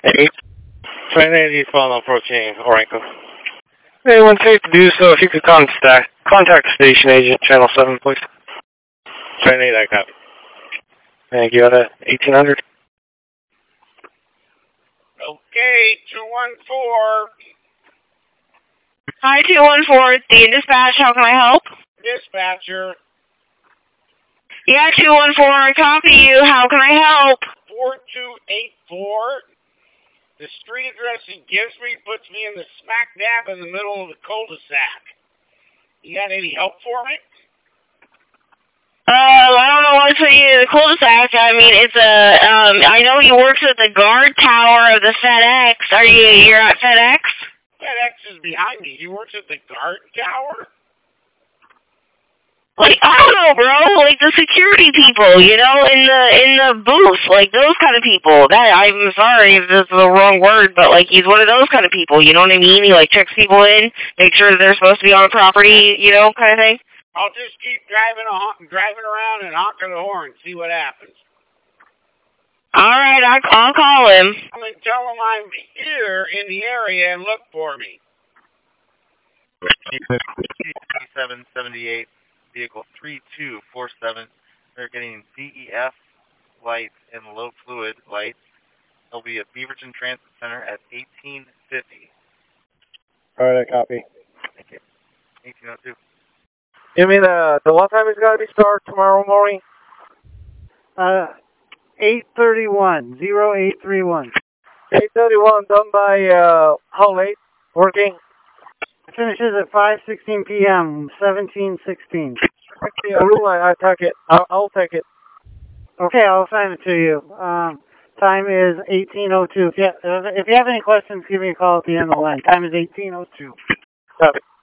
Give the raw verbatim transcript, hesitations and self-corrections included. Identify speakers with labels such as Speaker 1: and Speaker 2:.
Speaker 1: eight. Train eight, Eastbound approaching Orenco. Hey, when safe to do so, if you could contact contact the station agent, channel seven, please. Train eight, I copy. Thank you. At eighteen hundred.
Speaker 2: Okay, two one four.
Speaker 3: Hi, two one four, it's the dispatch. How can I help?
Speaker 2: Dispatcher.
Speaker 3: Yeah, two one four, I copy you. How can I help?
Speaker 2: four two eight four. The street address he gives me puts me in the smack dab in the middle of the cul-de-sac. You got any help for me?
Speaker 3: Uh, I don't know what's for you in the cul-de-sac. I mean, it's a, um, I know he works at the guard tower of the FedEx. Are you, you're at FedEx?
Speaker 2: FedEx is behind me. He works at the guard tower?
Speaker 3: Like, I don't know, bro. Like, the security people, you know, in the in the booth. Like, those kind of people. That, I'm sorry if this is the wrong word, but, like, he's one of those kind of people. You know what I mean? He, like, checks people in, make sure that they're supposed to be on the property, you know, kind of thing.
Speaker 2: I'll just keep driving, a, driving around and honking the horn, see what happens.
Speaker 3: All right, I'll, I'll call him.
Speaker 2: I'm going to tell him I'm here in the area and look for me.
Speaker 4: seven seventy-eight, vehicle three two four seven. They're getting D E F lights and low fluid lights. They'll be at Beaverton Transit Center at eighteen fifty.
Speaker 1: All right, I copy.
Speaker 4: Thank you. eighteen oh two.
Speaker 1: You mean uh, the what time is got to be start tomorrow morning?
Speaker 5: Uh, eight thirty-one, zero eight three one.
Speaker 1: eight thirty-one, done by uh, how late? Working?
Speaker 5: Finishes at five sixteen p m, seventeen sixteen.
Speaker 1: I, I take it. I'll, I'll take it.
Speaker 5: Okay, I'll assign it to you. Um, time is eighteen oh two. If you, if you have any questions, give me a call at the end of the line. Time is eighteen oh two.
Speaker 1: Copy.